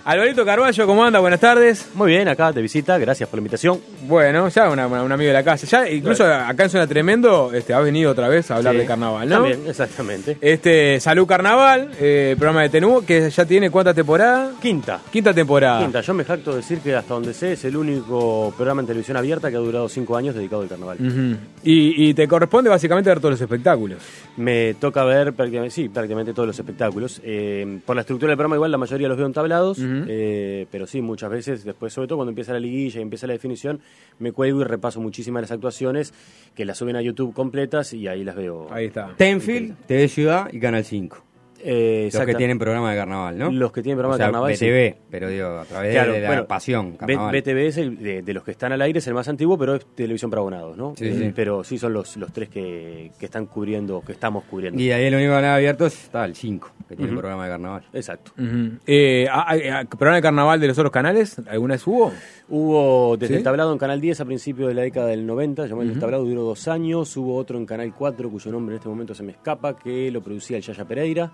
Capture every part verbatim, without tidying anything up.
Alvarito Carballo, ¿cómo anda? Buenas tardes. Muy bien, acá de visita, gracias por la invitación. Bueno, ya una, una, un amigo de la casa. Ya incluso claro. Acá en Zona Tremendo este, has venido otra vez a hablar sí, de carnaval, ¿no? También, exactamente. Este, Salud Carnaval, eh, programa de Tenú, que ya tiene ¿cuánta temporada? Quinta. Quinta temporada. Quinta, yo me jacto de decir que hasta donde sé es el único programa en televisión abierta que ha durado cinco años dedicado al carnaval. Uh-huh. y, y te corresponde básicamente ver todos los espectáculos. Me toca ver prácticamente, sí, prácticamente todos los espectáculos. Eh, por la estructura del programa igual la mayoría los veo entablados, uh-huh. eh, pero sí, muchas veces después, sobre todo cuando empieza la liguilla y empieza la definición, me cuelgo y repaso muchísimas de las actuaciones que las suben a YouTube completas y ahí las veo. Ahí está. Tenfield, T V Ciudad y Canal cinco. Eh, los que tienen programa de carnaval, ¿no? Los que tienen programa o sea, de carnaval, B T V, sí. Pero digo, a través claro, de la bueno, pasión, carnaval. B T V es el de, de los que están al aire, es el más antiguo, pero es televisión para abonados, ¿no? Sí, eh, sí. Pero sí son los, los tres que, que están cubriendo, que estamos cubriendo. Y ahí el único canal abierto está el cinco, que tiene uh-huh. programa de carnaval. Exacto. Uh-huh. eh, ¿Programa de carnaval de los otros canales? ¿Alguna vez hubo? Hubo desde ¿Sí? el Tablado en Canal diez a principios de la década del noventa, llamado uh-huh. El Tablado, duró dos años. Hubo otro en Canal cuatro, cuyo nombre en este momento se me escapa, que lo producía el Yaya Pereira.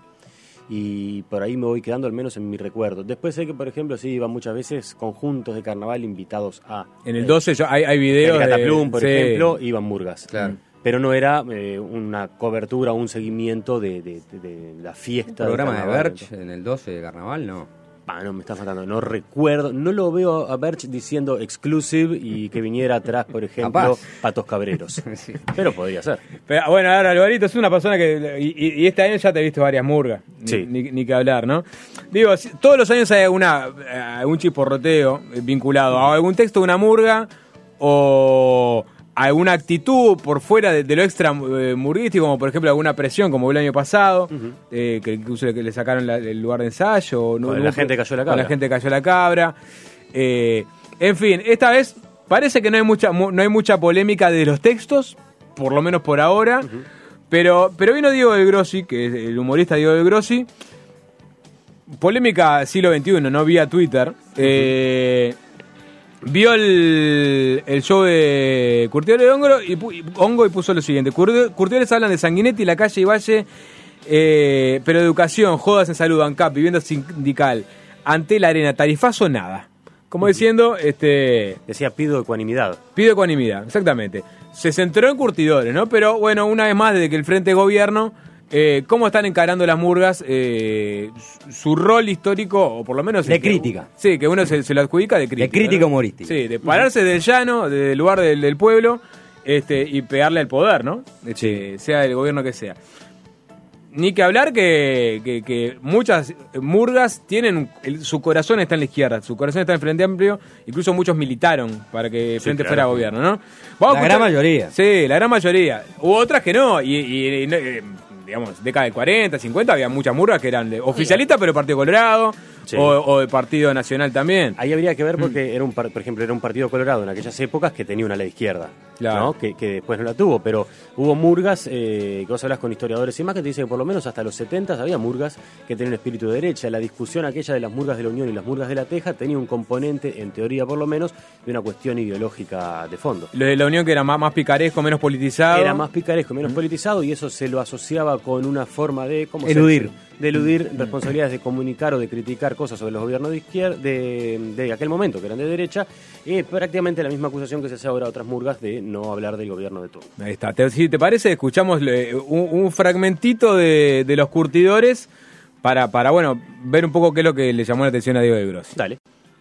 Y por ahí me voy quedando al menos en mi recuerdo. Después sé que, por ejemplo, sí iban muchas veces conjuntos de carnaval invitados a... En el doce yo, hay, hay videos de... Cataplum, por sí. ejemplo, iban murgas. Claro. Pero no era eh, una cobertura o un seguimiento de, de, de, de la fiesta. ¿El programa de, de Berch en el doce de carnaval? No. Ah, no, me está faltando, no recuerdo, no lo veo a Berch diciendo exclusive y que viniera atrás, por ejemplo, Capaz. Patos Cabreros. Sí. Pero podría ser. Pero, bueno, ahora Alvarito es una persona que, y, y este año ya te viste varias murgas, sí. ni, ni, ni que hablar, ¿no? Digo, todos los años hay alguna, algún chisporroteo vinculado a algún texto de una murga o... alguna actitud por fuera de, de lo extra eh, murguístico, como por ejemplo alguna presión, como el año pasado, uh-huh. eh, que incluso le, le sacaron la, el lugar de ensayo. No, la gente cayó la cabra. La gente cayó la cabra. Eh, en fin, esta vez parece que no hay mucha no hay mucha polémica de los textos, por lo menos por ahora, uh-huh. pero, pero vino Diego del Grossi, que es el humorista Diego del Grossi, polémica siglo veintiuno, no vía Twitter, uh-huh. eh, vio el, el show de Curtidores de Hongo y, y, Hongo y puso lo siguiente. Curtidores hablan de Sanguinetti, la calle y Valle, eh, pero educación, jodas en salud, ANCAP, vivienda sindical, ante la arena, tarifazo, nada. Como diciendo, este... decía, pido ecuanimidad. Pido ecuanimidad, exactamente. Se centró en Curtidores, ¿no? Pero bueno, una vez más, desde que el Frente de Gobierno... Eh, ¿Cómo están encarando las murgas? Eh, su rol histórico, o por lo menos... De crítica. Que, sí, que uno se, se lo adjudica de crítica. De crítica ¿no? humorística. Sí, de pararse del llano, del lugar del, del pueblo, este, y pegarle al poder, ¿no? Este, sí. Sea el gobierno que sea. Ni que hablar que, que, que muchas murgas tienen... El, su corazón está en la izquierda, su corazón está en el Frente Amplio, incluso muchos militaron para que el sí, Frente claro. fuera gobierno, ¿no? Vamos la gran mayoría. Sí, la gran mayoría. Hubo otras que no, y... y, y eh, digamos, década del cuarenta, cincuenta, había muchas murgas que eran de oficialistas, pero de Partido Colorado, sí. o, o de Partido Nacional también. Ahí habría que ver porque, mm. era un, por ejemplo, era un Partido Colorado en aquellas épocas que tenía una ley izquierda, claro. ¿no? que, que después no la tuvo, pero hubo murgas, eh, que vos hablas con historiadores y más, que te dicen que por lo menos hasta los setenta había murgas que tenían un espíritu de derecha. La discusión aquella de las murgas de la Unión y las murgas de la Teja tenía un componente, en teoría por lo menos, de una cuestión ideológica de fondo. Lo de la Unión que era más, más picaresco, menos politizado. Era más picaresco, menos mm. politizado, y eso se lo asociaba con una forma de... ¿cómo eludir. Se de eludir responsabilidades de comunicar o de criticar cosas sobre los gobiernos de izquierda, de, de aquel momento, que eran de derecha, y prácticamente la misma acusación que se hace ahora a otras murgas de no hablar del gobierno de turno. Ahí está. ¿Te, si te parece, escuchamos un, un fragmentito de, de los Curtidores para, para, bueno, ver un poco qué es lo que le llamó la atención a Diego del Grossi. Dale.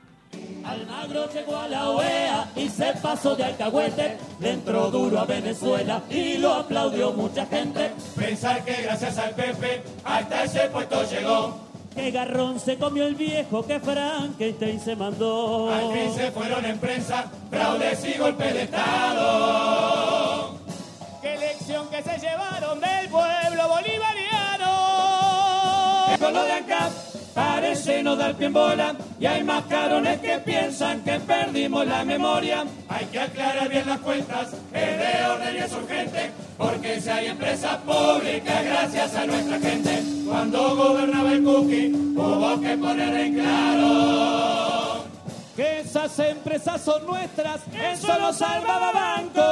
Almagro llegó a la O E A y se pasó de alcahuete, le entró duro a Venezuela y lo aplaudió mucha gente. Pensar que gracias al Pepe hasta ese puesto llegó. Que garrón se comió el viejo, que Frankenstein se mandó. Al fin se fueron en prensa, fraudes y golpe de Estado. Qué lección que se llevaron del pueblo bolivariano. Con lo de ANCAP parece no dar pie en bola, y hay más carones que piensan que perdimos la memoria. Hay que aclarar bien las cuentas, es de orden y es urgente, porque si hay empresa pública gracias a nuestra gente. Cuando gobernaba el Cookie hubo que poner en claro que esas empresas son nuestras, eso nos salvaba banco.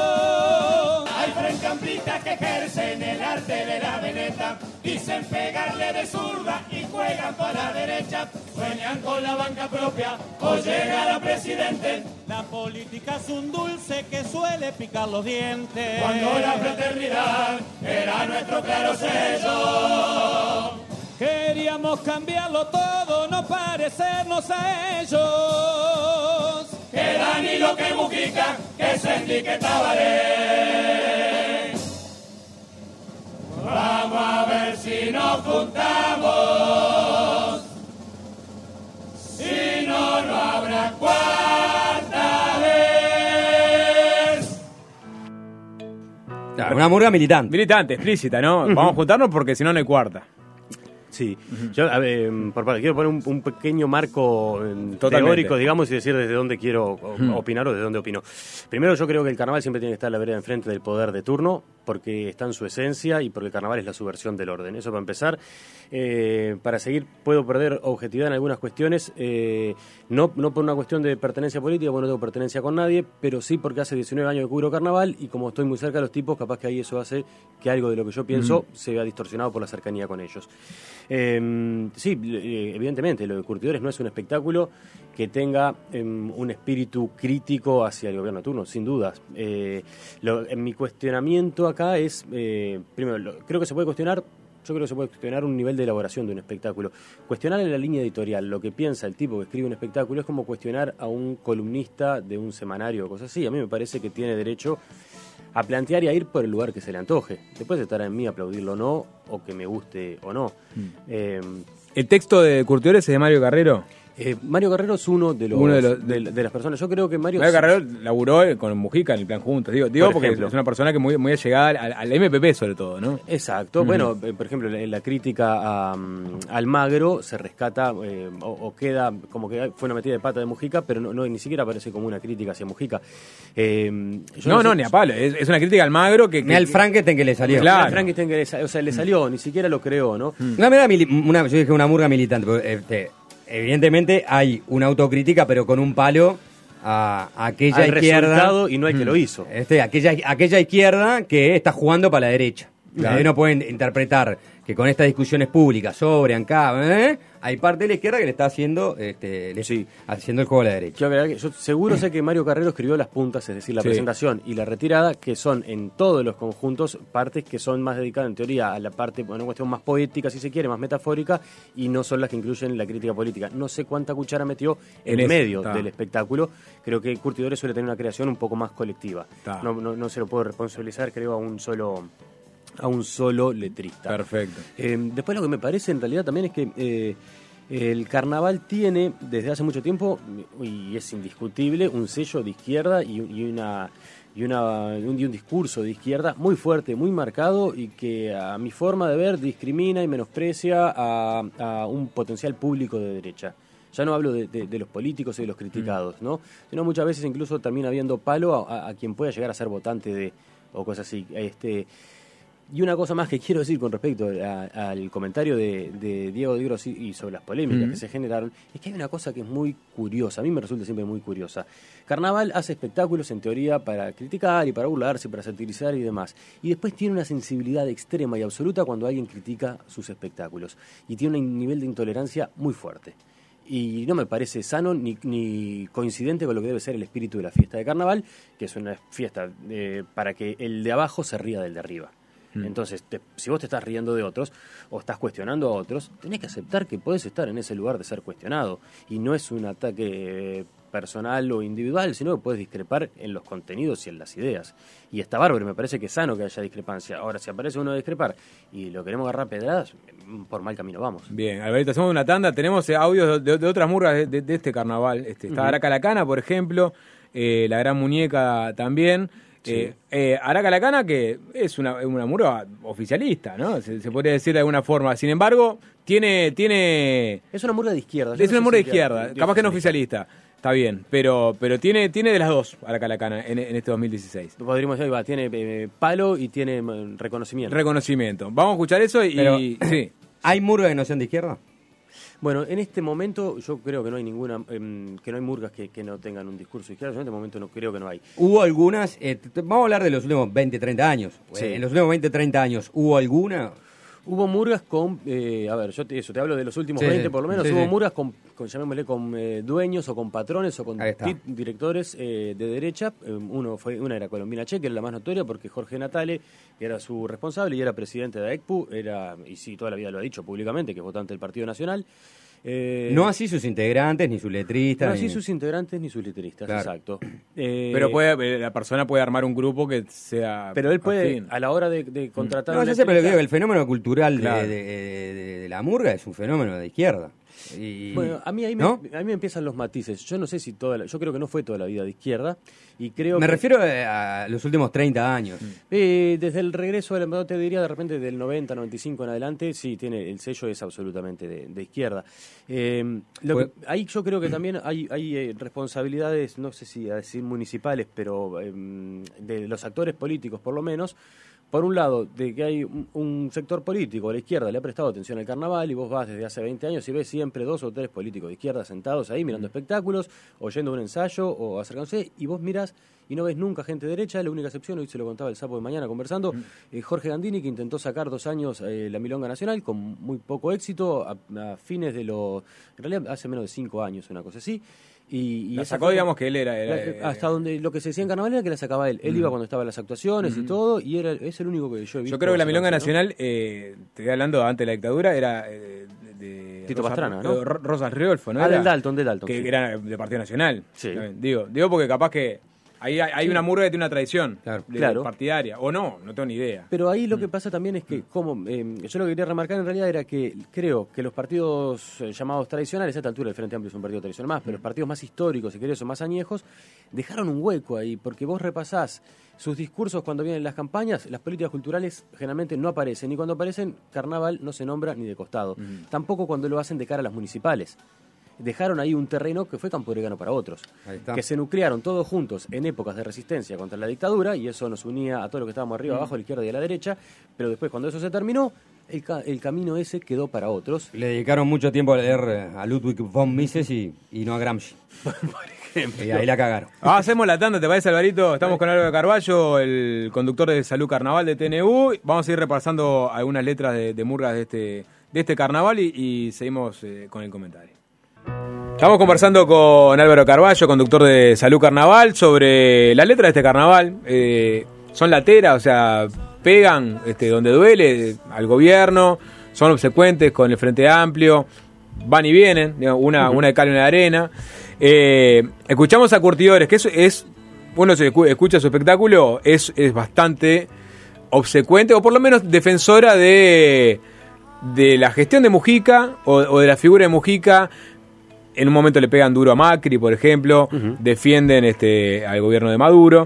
Hay frente amplistas que ejercen el arte de la veneta, dicen pegarle de zurda y juegan juegan para la derecha, sueñan con la banca propia o llegar a presidente. La política es un dulce que suele picar los dientes. Cuando la fraternidad era nuestro claro sello. Queríamos cambiarlo todo, no parecernos a ellos. Que Danilo, que Mujica, que Sendy, que Tabaré. Vamos a ver si nos juntamos. Si no, no habrá cuarta vez. Claro, una murga militante. Militante, explícita, ¿no? Vamos a juntarnos porque si no, no hay cuarta. Sí, yo a ver, por parte, quiero poner un, un pequeño marco eh, Totalmente. teórico, digamos, y decir desde dónde quiero o- Hmm. opinar o desde dónde opino. Primero, yo creo que el carnaval siempre tiene que estar a la vereda enfrente del poder de turno, porque está en su esencia y porque el carnaval es la subversión del orden. Eso para empezar. Eh, para seguir, puedo perder objetividad en algunas cuestiones, eh, no, no por una cuestión de pertenencia política, porque no tengo pertenencia con nadie, pero sí porque hace diecinueve años que cubro carnaval y como estoy muy cerca de los tipos, capaz que ahí eso hace que algo de lo que yo pienso se vea distorsionado por la cercanía con ellos. Eh, sí, eh, evidentemente, lo de Curtidores no es un espectáculo que tenga eh, un espíritu crítico hacia el gobierno de turno, sin dudas. Eh, lo, en mi cuestionamiento acá es, eh, primero, lo, creo que se puede cuestionar, yo creo que se puede cuestionar un nivel de elaboración de un espectáculo. Cuestionar en la línea editorial lo que piensa el tipo que escribe un espectáculo es como cuestionar a un columnista de un semanario o cosas así. A mí me parece que tiene derecho a plantear y a ir por el lugar que se le antoje. Después estará en mí aplaudirlo o no, o que me guste o no. Mm. Eh, ¿El texto de Curtidores es de Mario Carrero? eh, Mario Carrero es uno de los, Uno de los- de, de las personas. Yo creo que Mario... Mario Carrero laburó con Mujica en el plan juntos. Digo, digo Por porque ejemplo. es una persona que muy, muy allegada al, al M P P sobre todo, ¿no? Exacto. Bueno, eh, por ejemplo, en la crítica a um, Almagro se rescata eh, o, o queda como que fue una metida de pata de Mujica, pero no, no ni siquiera aparece como una crítica hacia Mujica. Eh, yo No, no, sé- ni a palo. Es, es una crítica al Magro que... que Mira el Frankenstein que le salió. Claro. A Frankenstein que le, sa- o sea, le salió, ni siquiera lo creó, ¿no? Una, mira, mili- una, yo dije una murga militante. Porque, este, evidentemente hay una autocrítica, pero con un palo a, a aquella Al izquierda. resultado y no hay que lo hizo. Este, aquella, aquella izquierda que está jugando para la derecha. Claro. Uno puede interpretar que con estas discusiones públicas sobre ANCAP, ¿eh? hay parte de la izquierda que le está haciendo, este, le- Sí. haciendo el juego a la derecha. Yo, la verdad que yo seguro sé que Mario Carrero escribió las puntas, es decir, la Sí. presentación y la retirada, que son en todos los conjuntos partes que son más dedicadas en teoría a la parte, bueno, una cuestión más poética, si se quiere, más metafórica, y no son las que incluyen la crítica política. No sé cuánta cuchara metió en, En eso, medio está. del espectáculo. Creo que Curtidores suele tener una creación un poco más colectiva. Está. No, no, no se lo puedo responsabilizar, creo, a un solo a un solo letrista. Perfecto. Eh, después lo que me parece en realidad también es que eh, el carnaval tiene desde hace mucho tiempo, y es indiscutible, un sello de izquierda y, y una y, una, y un, y un discurso de izquierda muy fuerte, muy marcado y que a mi forma de ver discrimina y menosprecia a, a un potencial público de derecha. Ya no hablo de, de- de los políticos y de los criticados, ¿no? Sino muchas veces incluso termina habiendo palo a, a quien pueda llegar a ser votante de o cosas así. Este, y una cosa más que quiero decir con respecto a- al comentario de, de Diego de Grossi y sobre las polémicas Ujú. que se generaron, es que hay una cosa que es muy curiosa, a mí me resulta siempre muy curiosa. Carnaval hace espectáculos en teoría para criticar y para burlarse, para satirizar y demás. Y después tiene una sensibilidad extrema y absoluta cuando alguien critica sus espectáculos. Y tiene un nivel de intolerancia muy fuerte. Y no me parece sano ni, ni coincidente con lo que debe ser el espíritu de la fiesta de carnaval, que es una fiesta eh, para que el de abajo se ría del de arriba. Entonces, te- si vos te estás riendo de otros o estás cuestionando a otros, tenés que aceptar que podés estar en ese lugar de ser cuestionado. Y no es un ataque eh, personal o individual, sino que puedes discrepar en los contenidos y en las ideas. Y está bárbaro, y me parece que es sano que haya discrepancia. Ahora, si aparece uno a discrepar y lo queremos agarrar a pedradas, por mal camino vamos. Bien, Alberto, hacemos una tanda. Tenemos eh, audios de, de otras murgas de, de- de este carnaval. Este, está Ujú. Araca la Cana, por ejemplo. eh, La Gran Muñeca también. Sí. Eh, eh, Araca la Cana, que es una, una murga oficialista, ¿no? Se, se podría decir de alguna forma. Sin embargo, tiene... tiene Es una murga de izquierda. yo es no una sé murga de si izquierda, de- de capaz que no oficialista. Está bien, pero pero tiene tiene de las dos Araca la Cana en, en este dos mil dieciséis. Podríamos decir, ahí va, tiene eh, palo y tiene mm, reconocimiento. Reconocimiento. Vamos a escuchar eso y... Pero- sí. ¿Hay murga que no sean de izquierda? Bueno, en este momento yo creo que no hay ninguna, em, que no hay murgas que, que no tengan un discurso izquierdo. Yo en este momento no creo que no hay. Hubo algunas, eh, t- t- vamos a hablar de los últimos veinte, treinta años. Sí. Eh, en los últimos veinte, treinta años, ¿hubo alguna? Hubo murgas con, eh, a ver, yo te, eso, te hablo de los últimos sí, veinte por lo menos, sí, hubo sí. murgas con, con llamémosle, con eh, dueños o con patrones o con di- directores eh, de derecha. Eh, uno fue Una era Colombina Che, que era la más notoria porque Jorge Natale era su responsable y era presidente de A E C P U, era, y sí, toda la vida lo ha dicho públicamente, que es votante del Partido Nacional. Eh, No así sus integrantes, ni sus letristas. no así ni... sus integrantes ni sus letristas, Claro. exacto. Eh, Pero puede, la persona puede armar un grupo que sea. Pero él puede, afín. a la hora de, de contratar... No, a un yo sé, pero letrista- digo que el fenómeno cultural de- Claro. de, de- de- de la murga es un fenómeno de izquierda. Y, Bueno, a mí ahí me, ¿no? a mí me empiezan los matices. Yo no sé si toda la, yo creo que no fue toda la vida de izquierda y creo Me que, refiero a los últimos treinta años. eh, desde el regreso del emperador, te diría de repente del noventa, noventa y cinco en adelante, sí, tiene el sello es absolutamente de, de izquierda. Eh, lo Pues- que- ahí yo creo que también hay, hay eh, responsabilidades, no sé si a decir municipales, pero eh, de los actores políticos por lo menos. Por un lado, de que hay un, un sector político, la izquierda, le ha prestado atención al carnaval y vos vas desde hace veinte años y ves siempre dos o tres políticos de izquierda sentados ahí mirando espectáculos, oyendo un ensayo o acercándose y vos mirás y no ves nunca gente derecha. La única excepción, hoy se lo contaba el Sapo de mañana conversando, eh, Jorge Gandini, que intentó sacar dos años eh, la Milonga Nacional con muy poco éxito, a, a fines de los... En realidad hace menos de cinco años, una cosa así. Y, y La esa sacó, fue- digamos que él era. era- la- era- hasta donde lo que se decía en carnaval era que la sacaba él. Él iba cuando estaban las actuaciones y todo, y era es el único que yo he visto. Yo creo que la Milonga sacarse, ¿no? Nacional, eh, te estoy hablando antes de la dictadura, era eh, de. Tito Rosa- Pastrana, ¿no? eh, Ro- Rosas Riolfo, ¿no? Ah, era? del Dalton, del Dalton, Que sí. era de Partido Nacional. Sí. También. Digo, digo porque capaz que ahí hay, hay una murga que tiene una tradición Claro. de- Claro. partidaria. O no, no tengo ni idea. Pero ahí lo que pasa también es que, como eh, yo lo que quería remarcar en realidad era que creo que los partidos eh, llamados tradicionales, a esta altura el Frente Amplio es un partido tradicional más, pero los partidos más históricos, si querés, o más añejos, dejaron un hueco ahí, porque vos repasás sus discursos cuando vienen las campañas, las políticas culturales generalmente no aparecen, y cuando aparecen, carnaval no se nombra ni de costado. Tampoco cuando lo hacen de cara a las municipales. Dejaron ahí un terreno que fue campo orégano para otros, Ahí está. que se nuclearon todos juntos en épocas de resistencia contra la dictadura, y eso nos unía a todos los que estábamos arriba, abajo, a la izquierda y a la derecha, pero después cuando eso se terminó, el, ca- el camino ese quedó para otros. Le dedicaron mucho tiempo a leer eh, a Ludwig von Mises y, y no a Gramsci. Y ahí la cagaron. Ah, hacemos la tanda, ¿te parece, Alvarito? Estamos con Álvaro Carballo, el conductor de Salud Carnaval de T N U. Vamos a ir repasando algunas letras de, de murgas de este, de este carnaval y, y seguimos eh, con el comentario. Estamos conversando con Álvaro Carballo, conductor de Salud Carnaval, sobre la letra de este carnaval. Eh, son lateras, o sea, pegan este, donde duele eh, al gobierno, son obsecuentes con el Frente Amplio, van y vienen, digamos, una, una de cal y una de arena. Eh, escuchamos a Curtidores, que es, es uno se escu- escucha su espectáculo, es, es bastante obsecuente, o por lo menos defensora de, de la gestión de Mujica, o, o de la figura de Mujica. En un momento le pegan duro a Macri, por ejemplo, Ujú. defienden este, al gobierno de Maduro,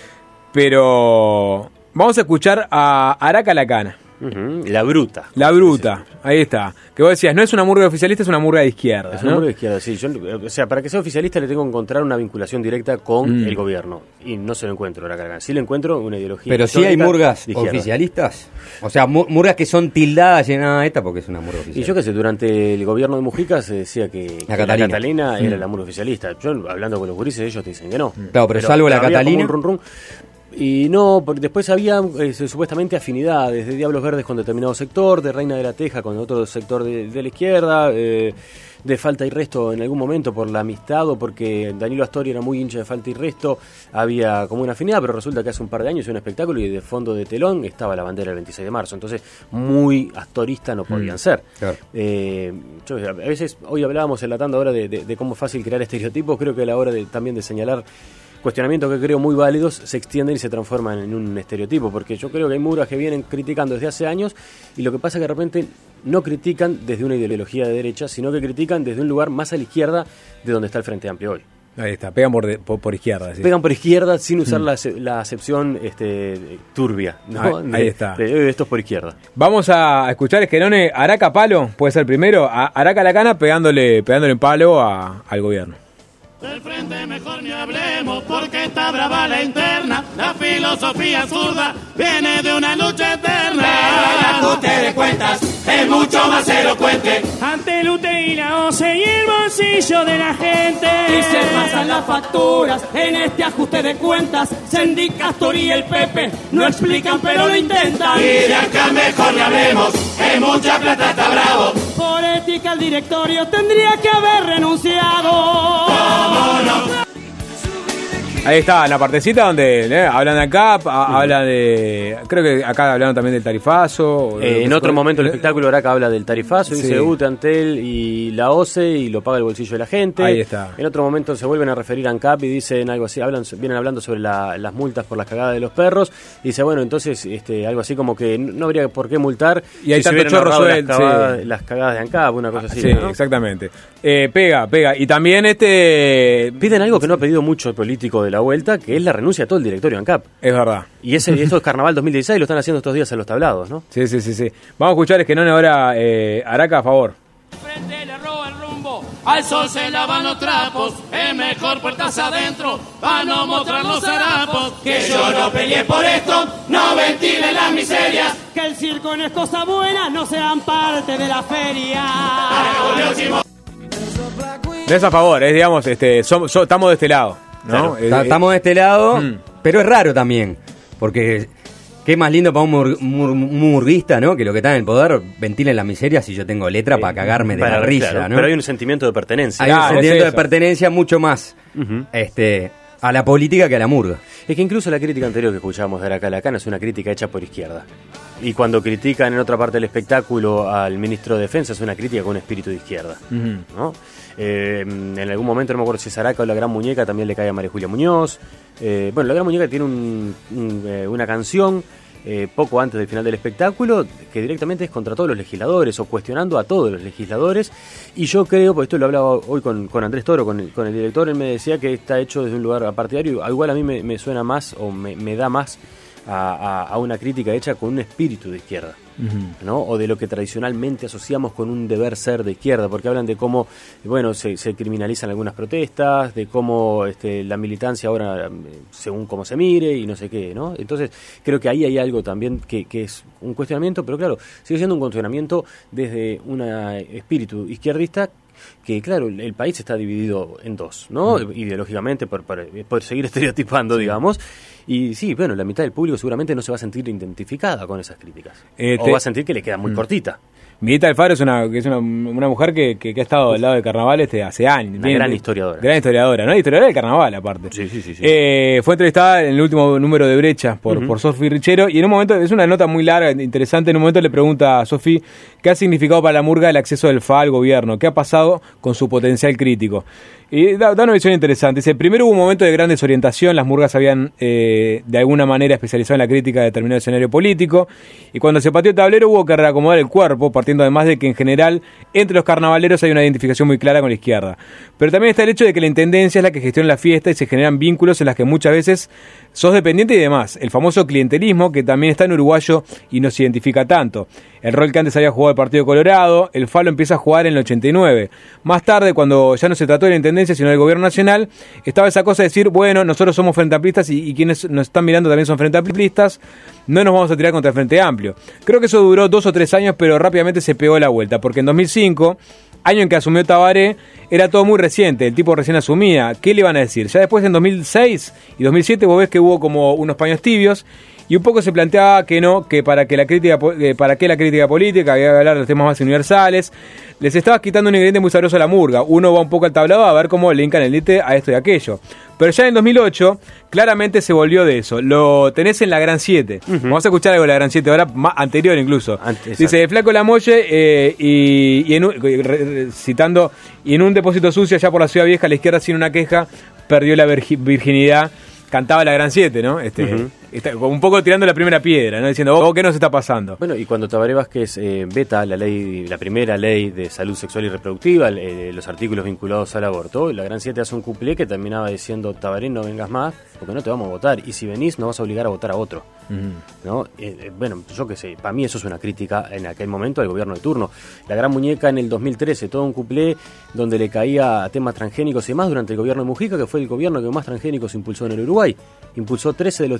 pero vamos a escuchar a Araca Lacana. Ujú, La bruta. La bruta, ahí está. Que vos decías, no es una murga oficialista, es una murga de izquierda. Es ¿no? una murga de izquierda, sí. Yo, o sea, para que sea oficialista le tengo que encontrar una vinculación directa con Mm. el gobierno. Y no se lo encuentro, la carga. Sí le encuentro una ideología. Pero sí hay histórica murgas de izquierda. oficialistas. O sea, mu- murgas que son tildadas en ah, esta porque es una murga Y oficial. yo qué sé, durante el gobierno de Mujica se decía que, que La Catalina. Catalina era la murga oficialista. Yo, hablando con los gurises, ellos te dicen que no. Claro, pero salvo la había como Catalina. un rum rum. Y no, porque después había eh, supuestamente afinidades de Diablos Verdes con determinado sector, de Reina de la Teja con otro sector de, de la izquierda, eh, de Falta y Resto en algún momento por la amistad o porque Danilo Astori era muy hincha de Falta y Resto, había como una afinidad, pero resulta que hace un par de años hizo un espectáculo y de fondo de telón estaba la bandera del veintiséis de marzo, entonces muy astorista no podían ser. Claro. Eh, yo, a veces, hoy hablábamos en la tanda ahora de, de, de cómo es fácil crear estereotipos, creo que a la hora de, también de señalar cuestionamientos que creo muy válidos se extienden y se transforman en un estereotipo, porque yo creo que hay murgas que vienen criticando desde hace años y lo que pasa es que de repente no critican desde una ideología de derecha, sino que critican desde un lugar más a la izquierda de donde está el Frente Amplio hoy. Ahí está, pegan por, de- por, por izquierda. sí. Pegan por izquierda sin usar la, ace- la acepción este, turbia, ¿no? Ahí- ahí De- está. de, "Eh, esto es por izquierda. Vamos a escuchar Esquerone, Araca Palo, puede ser primero, a Araca Lacana pegándole, pegándole en palo a- al gobierno. Del frente mejor ni hablemos porque está brava la interna. La filosofía zurda viene de una lucha eterna. El ajuste de cuentas es mucho más elocuente. Ante el U T I, la O C E y el bolsillo de la gente. Y se pasan las facturas en este ajuste de cuentas. Sendic, Castor y el Pepe no explican pero lo intentan. Y de acá mejor le hablemos, que mucha plata está bravo. Por ética el directorio tendría que haber renunciado. ¿Cómo no? Ahí está, la partecita donde eh, hablan de acá, a, hablan de... Creo que acá hablaron también del tarifazo. Eh, en otro momento el espectáculo Araca habla del tarifazo, Sí. dice U T E, Antel y la O C E y lo paga el bolsillo de la gente. Ahí está. En otro momento se vuelven a referir a ANCAP y dicen algo así, hablan, vienen hablando sobre la, las multas por las cagadas de los perros. Y dice, bueno, entonces este, algo así como que no habría por qué multar Y hay si se tanto hubieran chorro ahorrado las, suelto, cagadas- sí. las cagadas de ANCAP, una cosa así. Sí, ¿no? exactamente. Eh, pega, pega. Y también este... Piden algo que no ha pedido mucho el político de la vuelta, que es la renuncia a todo el directorio ANCAP. Es verdad. Y ese, esto es Carnaval dos mil dieciséis, lo están haciendo estos días en los tablados, ¿no? Sí, sí, sí, sí. Vamos a escuchar Esquenone ahora, eh, Araca, a favor. Frente le roba el rumbo, al sol se lavan los trapos, es mejor puertas adentro, para no mostrar los harapos. Que yo no peleé por esto, no ventile las miserias. Que el circo no es cosa buena, no sean parte de la feria. No es a favor, es, digamos, este, somos, so- estamos de este lado, ¿no? Claro. Eh, Ta- eh, Estamos de este lado, Mm. pero es raro también, porque qué más lindo para un mur- mur- murguista, ¿no? Que lo que está en el poder ventilen las miserias si yo tengo letra para cagarme de Para- la risa, claro, ¿no? Pero hay un sentimiento de pertenencia. Hay Claro, un es sentimiento de eso. pertenencia mucho más Ujú. este, a la política que a la murga. Es que incluso la crítica anterior que escuchábamos de Araca Lacana es una crítica hecha por izquierda. Y cuando critican en otra parte del espectáculo al ministro de Defensa es una crítica con un espíritu de izquierda. Ujú. ¿No? Eh, en algún momento, no me acuerdo si es Araca o La Gran Muñeca, también le cae a María Julia Muñoz. Eh, bueno, La Gran Muñeca tiene un- un, eh, una canción eh, poco antes del final del espectáculo que directamente es contra todos los legisladores o cuestionando a todos los legisladores. Y yo creo, porque esto lo hablaba hoy con, con Andrés Toro, con el, con el director, él me decía que está hecho desde un lugar partidario. Igual a mí me, me suena más o me, me da más a, a- a una crítica hecha con un espíritu de izquierda. ¿No? O de lo que tradicionalmente asociamos con un deber ser de izquierda, porque hablan de cómo, bueno, se, se criminalizan algunas protestas, de cómo este, la militancia ahora, eh, según cómo se mire y no sé qué, ¿no? Entonces, creo que ahí hay algo también que, que es un cuestionamiento, pero claro, sigue siendo un cuestionamiento desde un espíritu izquierdista que, claro, el, el país está dividido en dos, ¿no? Mm. Ideológicamente, por, por, por seguir estereotipando, digamos. Y sí, bueno, la mitad del público seguramente no se va a sentir identificada con esas críticas. Eh, o te- va a sentir que le queda muy Mm. cortita. Mirita Alfaro es una, que es una, una mujer que, que, que ha estado al lado del carnaval este hace años. Una gran historiadora. Gran historiadora, ¿no? Historiadora del carnaval, aparte. Sí, sí, sí. sí. Eh, fue entrevistada en el último número de Brecha por, Ujú. por Sofi Richero y en un momento, es una nota muy larga, interesante, en un momento le pregunta a Sofi qué ha significado para la murga el acceso del F A al gobierno, qué ha pasado con su potencial crítico. Y da, da una visión interesante. Dice, primero hubo un momento de gran desorientación, las murgas habían eh, de alguna manera especializado en la crítica de determinado escenario político, y cuando se pateó el tablero hubo que reacomodar el cuerpo, partiendo además de que en general entre los carnavaleros hay una identificación muy clara con la izquierda. Pero también está el hecho de que la intendencia es la que gestiona la fiesta y se generan vínculos en las que muchas veces sos dependiente y demás. El famoso clientelismo que también está en uruguayo y nos identifica tanto. El rol que antes había jugado el Partido Colorado, el F A lo empieza a jugar en el ochenta y nueve. Más tarde, cuando ya no se trató de la intendencia sino del gobierno nacional, estaba esa cosa de decir, bueno, nosotros somos Frente Amplistas y, y quienes nos están mirando también son Frente Amplistas, no nos vamos a tirar contra el Frente Amplio. Creo que eso duró dos o tres años, pero rápidamente se pegó la vuelta, porque en dos mil cinco, año en que asumió Tabaré, era todo muy reciente, el tipo recién asumía. ¿Qué le iban a decir? Ya después en dos mil seis y dos mil siete vos ves que hubo como unos paños tibios y un poco se planteaba que no, que para que la crítica eh, para qué la crítica política, había que hablar de los temas más universales. Les estabas quitando un ingrediente muy sabroso a la murga. Uno va un poco al tablado a ver cómo le hincan el diente a esto y aquello. Pero ya en dos mil ocho, claramente se volvió de eso. Lo tenés en la Gran siete. Uh-huh. Vamos a escuchar algo de la Gran siete, ahora más anterior incluso. Ante, dice, Flaco Lamolle, eh, y, y en un, re, re, citando, y en un depósito sucio allá por la Ciudad Vieja, la izquierda sin una queja, perdió la virgi- virginidad. Cantaba la Gran siete, ¿no? Este, uh-huh. está, un poco tirando la primera piedra, ¿no? Diciendo, oh, ¿qué nos está pasando? Bueno, y cuando Tabaré Vázquez eh, veta la ley, la primera ley de salud sexual y reproductiva, eh, los artículos vinculados al aborto, la Gran siete hace un cuplé que terminaba diciendo, Tabaré, no vengas más, porque no te vamos a votar, y si venís, nos vas a obligar a votar a otro. Uh-huh. ¿No? Eh, eh, bueno, yo qué sé, para mí eso es una crítica en aquel momento al gobierno de turno. La Gran Muñeca en el dos mil trece, todo un cuplé donde le caía a temas transgénicos y más durante el gobierno de Mujica, que fue el gobierno que más transgénicos impulsó en el Uruguay. Impulsó trece de los dieciséis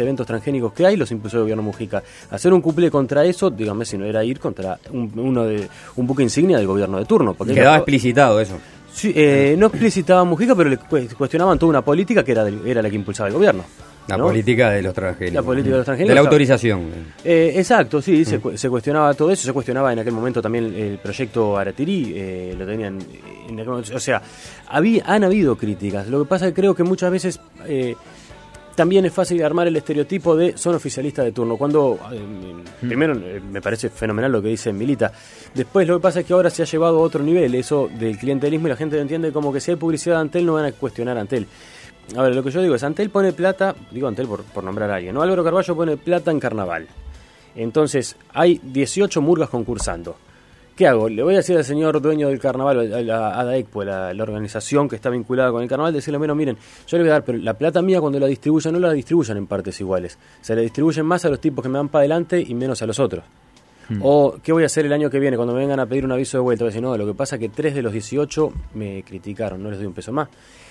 eventos transgénicos que hay, los impulsó el gobierno Mujica. Hacer un couplé contra eso, dígame si no era ir contra un, uno de, un buque insignia del gobierno de turno. Porque quedaba era, explicitado eso. Sí, eh, no explicitaba Mujica, pero le cuestionaban toda una política que era, del, era la que impulsaba el gobierno. La ¿no? política de los transgénicos. La política de los transgénicos. De la autorización. Eh, exacto, sí, mm. se, se cuestionaba todo eso, se cuestionaba en aquel momento también el proyecto Aratirí, eh, lo tenían, en aquel momento, o sea, había, han habido críticas. Lo que pasa es que creo que muchas veces eh, también es fácil armar el estereotipo de son oficialistas de turno, cuando eh, mm. primero eh, me parece fenomenal lo que dice Milita, después lo que pasa es que ahora se ha llevado a otro nivel eso del clientelismo y la gente lo entiende como que si hay publicidad de Antel no van a cuestionar a Antel. A ver, lo que yo digo es, Antel pone plata, digo Antel por, por nombrar a alguien, ¿no? Álvaro Carballo pone plata en carnaval. Entonces, hay dieciocho murgas concursando. ¿Qué hago? Le voy a decir al señor dueño del carnaval, a la ADAECPO, la, la organización que está vinculada con el carnaval, decirle, bueno, miren, yo le voy a dar, pero la plata mía cuando la distribuyan, no la distribuyan en partes iguales. Se la distribuyen más a los tipos que me dan para adelante y menos a los otros. Hmm. O, ¿qué voy a hacer el año que viene cuando me vengan a pedir un aviso de vuelta? Voy a decir, no, lo que pasa es que tres de los dieciocho me criticaron, no les doy un peso más.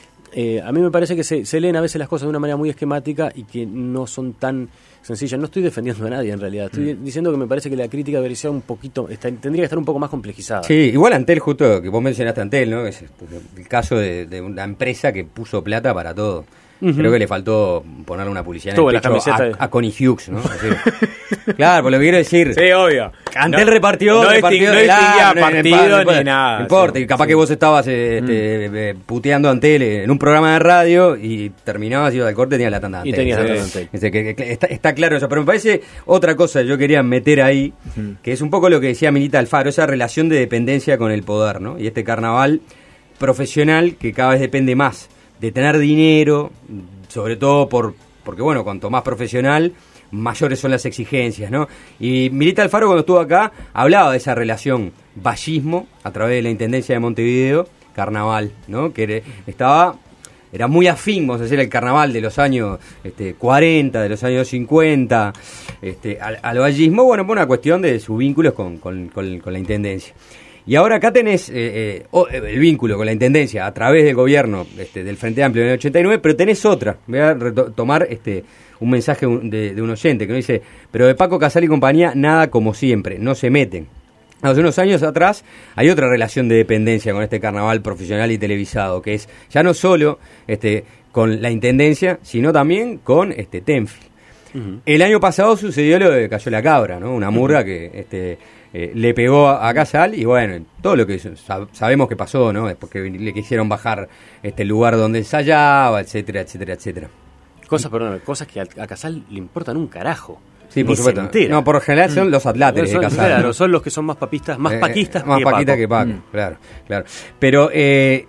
Eh, a mí me parece que se, se leen a veces las cosas de una manera muy esquemática y que no son tan sencillas. No estoy defendiendo a nadie en realidad, estoy mm. diciendo que me parece que la crítica debería ser un poquito, está, tendría que estar un poco más complejizada. Sí, igual Antel, justo que vos mencionaste Antel, ¿no? Es el caso de, de una empresa que puso plata para todo. Uh-huh. Creo que le faltó ponerle una publicidad en el pecho a, de... a Connie Hughes, ¿no? Así. Claro, por lo que quiero decir. Sí, obvio. Antel no, repartió, no repartió no distinguía partido ni nada. No importa, sí, y capaz sí. que vos estabas este, mm. eh, puteando a Antel en un programa de radio y terminabas, ibas al corte y tenías la tanda de Antel. Y tenías sí. la tanda de Antel. Este, que, que, está, está claro eso, pero me parece otra cosa que yo quería meter ahí, uh-huh. que es un poco lo que decía Milita Alfaro, esa relación de dependencia con el poder, ¿no? Y este carnaval profesional que cada vez depende más de tener dinero, sobre todo por porque, bueno, cuanto más profesional, mayores son las exigencias, ¿no? Y Milita Alfaro, cuando estuvo acá, hablaba de esa relación vallismo, a través de la Intendencia de Montevideo, carnaval, ¿no? Que era, estaba... Era muy afín, vamos a decir, el carnaval de los años este, cuarenta, de los años cincuenta, este, al, al vallismo, bueno, por una cuestión de sus vínculos con, con, con, con la Intendencia. Y ahora acá tenés eh, eh, oh, el vínculo con la Intendencia a través del gobierno este, del Frente Amplio en el ochenta y nueve, pero tenés otra. Voy a retomar este, un mensaje de, de un oyente que nos dice, pero de Paco Casal y compañía, nada como siempre, no se meten. Hace unos años atrás hay otra relación de dependencia con este carnaval profesional y televisado, que es ya no solo este, con la Intendencia, sino también con este Tenfield. Uh-huh. El año pasado sucedió lo de Cayó la Cabra, ¿no? Una murga uh-huh. que este, eh, le pegó a, a Casal y bueno, todo lo que sab- sabemos que pasó, ¿no? Después que le quisieron bajar este lugar donde ensayaba, etcétera, etcétera, etcétera. Cosas, perdón, cosas que a, a Casal le importan un carajo. Sí, por supuesto. No, por lo general son mm. los atláteres son, de Casal. Claro, ¿no? Son los que son más papistas, más eh, paquistas más que paquistas Paco. que Paco, Mm. claro, claro. Pero eh,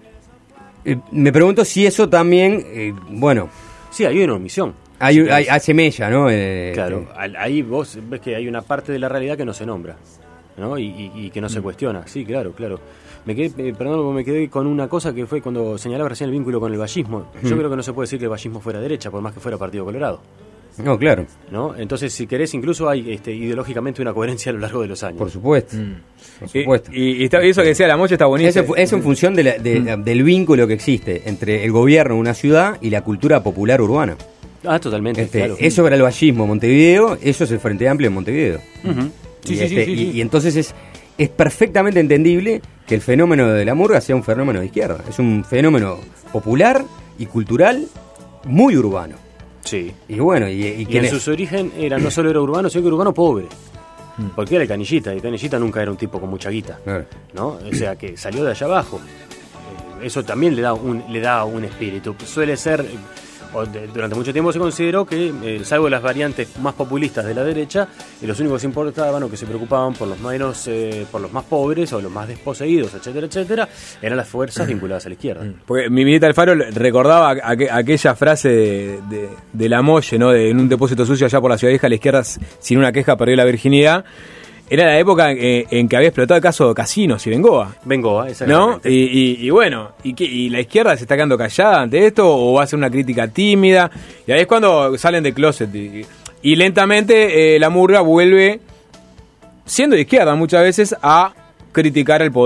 eh, me pregunto si eso también, eh, bueno... Sí, hay una omisión. Hay, si hay, hay semilla, ¿no? Eh, claro, eh. ahí vos ves que hay una parte de la realidad que no se nombra, ¿no? Y, y, y que no mm. se cuestiona. Sí, claro, claro. Me quedé, eh, perdón, me quedé con una cosa que fue cuando señalaba recién el vínculo con el vallismo. Yo mm. creo que no se puede decir que el vallismo fuera derecha, por más que fuera Partido Colorado. No, claro. ¿No? Entonces, si querés, incluso hay este, ideológicamente una coherencia a lo largo de los años. Por supuesto. Mm. Por supuesto. Y, y, y está, eso que decía la Mocha está buenísimo. Eso es en función de la, de, mm. del vínculo que existe entre el gobierno de una ciudad y la cultura popular urbana. Ah, totalmente. Este, claro. Eso era el vallismo en Montevideo, eso es el Frente Amplio en Montevideo. Uh-huh. Sí, y, sí, este, sí, sí, y, sí. y entonces es, es perfectamente entendible que el fenómeno de la murga sea un fenómeno de izquierda. Es un fenómeno popular y cultural muy urbano. Sí. Y bueno, y, y, y en sus orígenes era, no solo era urbano, sino que era urbano pobre. Mm. Porque era el Canillita, y Canillita nunca era un tipo con mucha guita. Claro. ¿No? O sea, que salió de allá abajo. Eh, Eso también le da un, le da un espíritu. Suele ser, o de, durante mucho tiempo se consideró que, eh, salvo las variantes más populistas de la derecha, eh, los únicos que se importaban o que se preocupaban por los menos, eh, por los más pobres o los más desposeídos, etcétera, etcétera, eran las fuerzas vinculadas a la izquierda. Porque mi Milita Alfaro recordaba aqu- aquella frase de, de, de la Molle, ¿no? De en un depósito sucio allá por la Ciudad Vieja, la izquierda sin una queja perdió la virginidad. Era la época en, en que había explotado el caso de Casinos y Bengoa. Bengoa, exactamente. ¿No? Y, y, y bueno, ¿y, qué, ¿y la izquierda se está quedando callada ante esto o va a hacer una crítica tímida? Y ahí es cuando salen de closet. Y, y lentamente eh, la murga vuelve, siendo de izquierda muchas veces, a criticar el poder.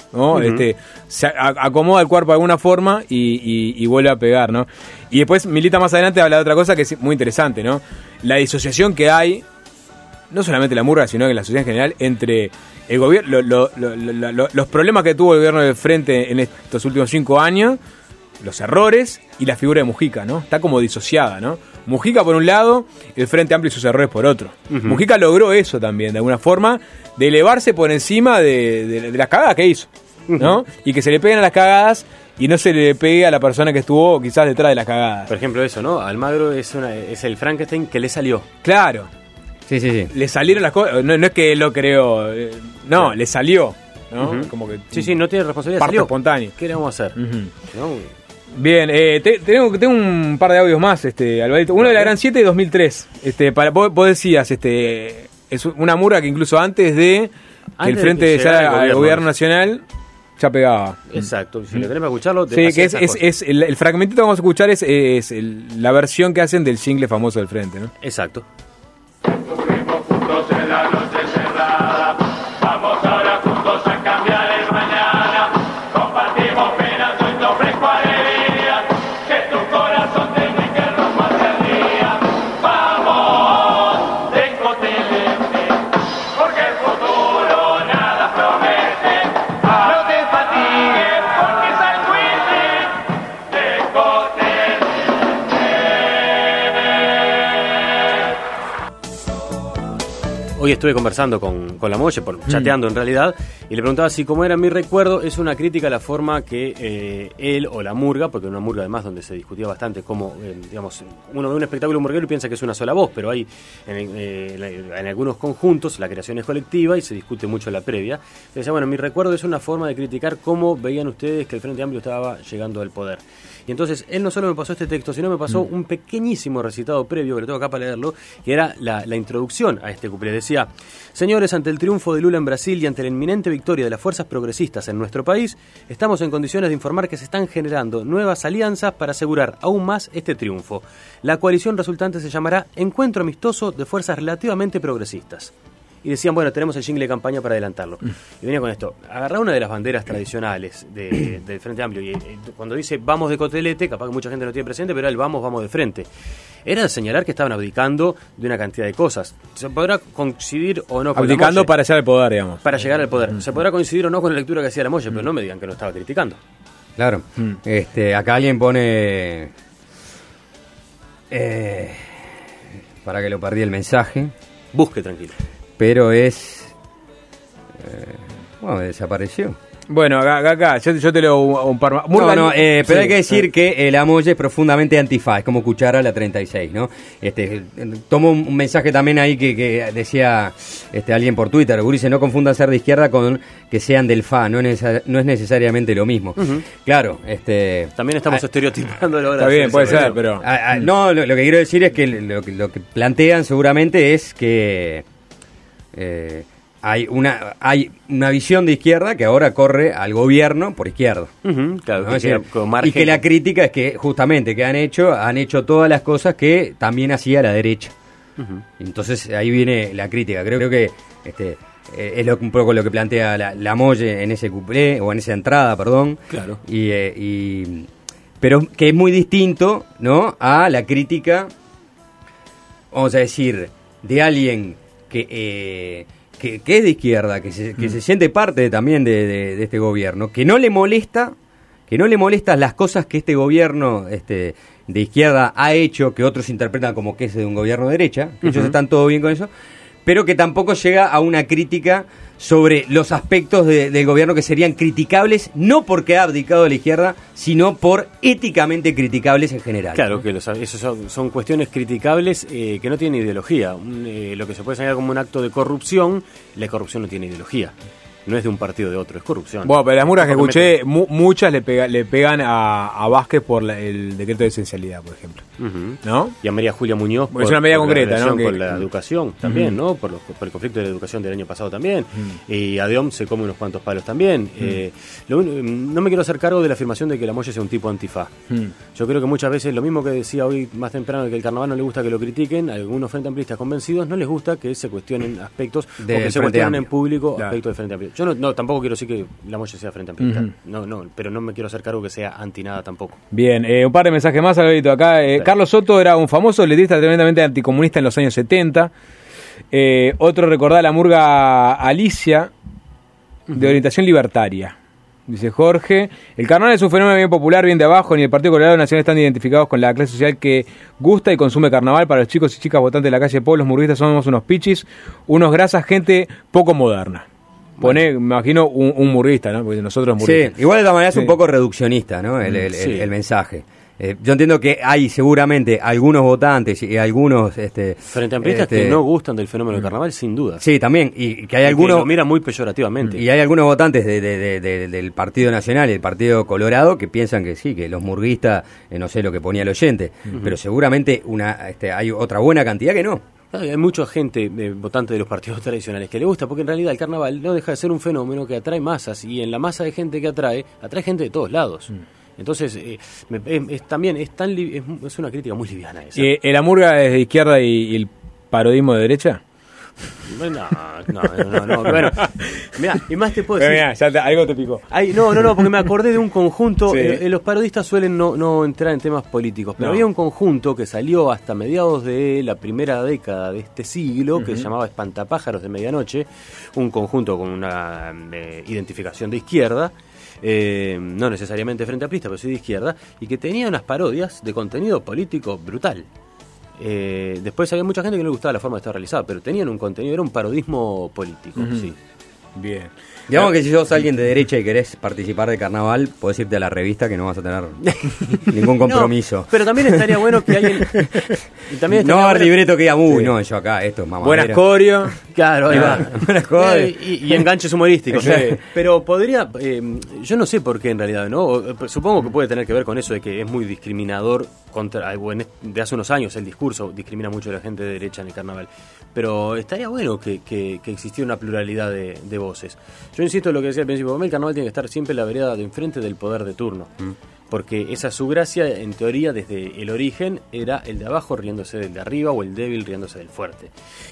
¿no? Uh-huh. Este, se a- acomoda el cuerpo de alguna forma y, y, y vuelve a pegar, ¿no? Y después Milita más adelante habla de otra cosa que es muy interesante, ¿no? La disociación que hay, no solamente la murga, sino en la sociedad en general, entre el gobierno, lo, lo, lo, lo, lo, los problemas que tuvo el gobierno del Frente en estos últimos cinco años, los errores y la figura de Mujica, ¿no? Está como disociada, ¿no? Mujica por un lado, el Frente Amplio y sus errores por otro. Uh-huh. Mujica logró eso también, de alguna forma, de elevarse por encima de, de, de las cagadas que hizo, ¿no? Uh-huh. Y que se le peguen a las cagadas y no se le pegue a la persona que estuvo quizás detrás de las cagadas. Por ejemplo eso, ¿no? Almagro es, una, es el Frankenstein que le salió. Claro. Sí, sí, sí. Le salieron las cosas, no, no es que él lo creó, eh, no, sí. Le salió, ¿no? Uh-huh. Como que sí, sí, no tiene responsabilidad. Parte salió. espontánea. ¿Qué le vamos a hacer? Uh-huh. ¿No? Bien, eh, te, tengo, tengo un par de audios más, este, Alvarito. Uno de la Gran siete de dos mil tres. Este, para, vos, vos decías, este, es una murga que incluso antes de que antes el Frente de llegara al gobierno. gobierno nacional ya pegaba. Exacto. Si lo tenés para escucharlo, te sí, que es, es, es el, el fragmentito que vamos a escuchar es, es el, la versión que hacen del single famoso del Frente, ¿no? Exacto. Sufrimos juntos en la noche cerrada. Vamos ahora juntos a cambiar el mañana. Compartimos penas, hoy te ofrezco alegría. Que tu corazón tenga y que rumbo hacia el día. Vamos, descotelete, porque el futuro nada promete. No te fatigues, porque es al cuite. Descotelete. Hoy estuve conversando con, con la Molle, por, chateando en realidad, y le preguntaba si como era mi recuerdo, es una crítica a la forma que eh, él o la murga, porque una murga además donde se discutía bastante cómo, eh, digamos, uno ve un espectáculo murguero y piensa que es una sola voz, pero hay en, eh, en algunos conjuntos la creación es colectiva y se discute mucho la previa. Entonces decía, bueno, mi recuerdo es una forma de criticar cómo veían ustedes que el Frente Amplio estaba llegando al poder. Y entonces él no solo me pasó este texto, sino me pasó mm. un pequeñísimo recitado previo, que lo tengo acá para leerlo, que era la, la introducción a este cuplé. Decía: señores, ante el triunfo de Lula en Brasil y ante la inminente victoria de las fuerzas progresistas en nuestro país, estamos en condiciones de informar que se están generando nuevas alianzas para asegurar aún más este triunfo. La coalición resultante se llamará Encuentro Amistoso de Fuerzas Relativamente Progresistas. Y decían, bueno, tenemos el jingle de campaña para adelantarlo. Y venía con esto, agarrar una de las banderas tradicionales de, del Frente Amplio, y, y cuando dice vamos de cotelete, capaz que mucha gente no tiene presente, pero era el vamos, vamos de frente. Era señalar que estaban abdicando de una cantidad de cosas. Se podrá coincidir o no con abdicando la para llegar al poder, digamos. Para llegar al poder. Se podrá coincidir o no con la lectura que hacía la Molle, pero no me digan que no estaba criticando. Claro. Mm. Este, acá alguien pone... Eh, para que lo perdí el mensaje. Busque, tranquilo. Pero es... Eh, bueno, desapareció. Bueno, acá, acá yo, yo te leo un, un par más. No, no, eh, pero sí, hay que decir eh. que la Molle es profundamente antifa, es como Cuchara la treinta y seis, ¿no? Este, tomo un, un mensaje también ahí que, que decía este alguien por Twitter, Gurice, no confundan ser de izquierda con que sean del F A, no es, no es necesariamente lo mismo. Uh-huh. Claro, este... También estamos a, estereotipando la hora. Está bien, puede ser, pero... A, a, no, lo, lo que quiero decir es que lo, lo que plantean seguramente es que... Eh, Hay una hay una visión de izquierda que ahora corre al gobierno por izquierda. Uh-huh, claro, ¿no? que Es decir, con margen... Y que la crítica es que justamente que han hecho han hecho todas las cosas que también hacía la derecha. Uh-huh. Entonces ahí viene la crítica. Creo, creo que este eh, es lo, un poco lo que plantea la, la Molle en ese cuplé o en esa entrada, perdón. Claro. Y, eh, y pero que es muy distinto, ¿no? A la crítica, vamos a decir, de alguien que eh, Que, que es de izquierda, que se, que mm. se siente parte también de, de, de este gobierno, que no le molesta, que no le molestan las cosas que este gobierno este, de izquierda ha hecho, que otros interpretan como que es de un gobierno de derecha, que uh-huh. ellos están todo bien con eso, pero que tampoco llega a una crítica sobre los aspectos de, del gobierno que serían criticables, no porque ha abdicado de la izquierda, sino por éticamente criticables en general. Claro, que los, esos son, son cuestiones criticables eh, que no tienen ideología. Un, eh, lo que se puede señalar como un acto de corrupción, la corrupción no tiene ideología. No es de un partido o de otro, es corrupción. Bueno, pero las murgas que escuché, mu- muchas le, pega, le pegan a, a Vázquez por la, el decreto de esencialidad, por ejemplo. Uh-huh. ¿No? Y a María Julia Muñoz por, es una medida concreta, ¿no? Con Que, la educación también, uh-huh. ¿no? Por, los, por el conflicto de la educación del año pasado también. Uh-huh. Y a Diom se come unos cuantos palos también. Uh-huh. Eh, lo, no me quiero hacer cargo de la afirmación de que la Molle sea un tipo antifa. Uh-huh. Yo creo que muchas veces, lo mismo que decía hoy más temprano, de que el carnaval no le gusta que lo critiquen, a algunos frente amplistas convencidos no les gusta que se cuestionen aspectos de o que se cuestionen en público claro. aspectos del Frente Amplio. Yo no, no tampoco quiero decir que la Molle sea frente amplista. Uh-huh. No, no, pero no me quiero hacer cargo que sea anti nada tampoco. Bien, eh, un par de mensajes más, Alberto, acá. Eh, Carlos Soto era un famoso letrista tremendamente anticomunista en los años setenta. Eh, otro recordaba la murga Alicia, de uh-huh. orientación libertaria. Dice Jorge, el carnaval es un fenómeno bien popular, bien de abajo, ni el Partido Colorado Nacional están identificados con la clase social que gusta y consume carnaval. Para los chicos y chicas votantes de la calle Pueblo, los murguistas somos unos pichis, unos grasas, gente poco moderna. Pone, me imagino, un, un murguista, ¿no? Porque nosotros murguistas. Sí, igual de todas maneras es sí. un poco reduccionista, ¿no? El, el, sí. el, el mensaje. Eh, yo entiendo que hay seguramente algunos votantes y algunos este frente amplistas este, que no gustan del fenómeno del carnaval, sin duda. Sí, también, y que hay y algunos que lo miran muy peyorativamente. Y hay algunos votantes de, de, de, de, del Partido Nacional y del Partido Colorado que piensan que sí, que los murguistas, eh, no sé lo que ponía el oyente, uh-huh. pero seguramente una este, hay otra buena cantidad que no. Hay mucha gente eh, votante de los partidos tradicionales que le gusta, porque en realidad el carnaval no deja de ser un fenómeno que atrae masas, y en la masa de gente que atrae, atrae gente de todos lados. Uh-huh. Entonces, eh, me, es, es, también es, tan li- es, es una crítica muy liviana esa. ¿Y la murga es de izquierda y, y el parodismo de derecha? No, no, no, no. Bueno, mirá, y más te puedo decir. Mirá, ya te, algo te picó. Ay, no, no, no, porque me acordé de un conjunto. Sí. Eh, los parodistas suelen no, no entrar en temas políticos, pero no. había un conjunto que salió hasta mediados de la primera década de este siglo, uh-huh. que se llamaba Espantapájaros de Medianoche, un conjunto con una eh, identificación de izquierda. Eh, no necesariamente frente amplista, pero sí de izquierda, y que tenía unas parodias de contenido político brutal. Eh, después había mucha gente que no le gustaba la forma de estar realizada, pero tenían un contenido, era un parodismo político. Uh-huh. Sí. Bien. Digamos que si sos alguien de derecha y querés participar de carnaval, podés irte a la revista que no vas a tener ningún compromiso. No, pero también estaría bueno que alguien... también no va a haber bueno... libreto que diga, uy, sí. no, yo acá, esto es mamadera. Buenas coreo. Claro, ahí va. Buenas coreo. Y, y enganches humorísticos. Sí. Pero podría... Eh, yo no sé por qué en realidad, ¿no? Supongo que puede tener que ver con eso de que es muy discriminador contra... Bueno, de hace unos años el discurso discrimina mucho a la gente de derecha en el carnaval. Pero estaría bueno que, que, que existiera una pluralidad de, de voces. Yo insisto en lo que decía al principio, el carnaval tiene que estar siempre en la vereda de enfrente del poder de turno, mm. porque esa es su gracia, en teoría, desde el origen, era el de abajo riéndose del de arriba o el débil riéndose del fuerte.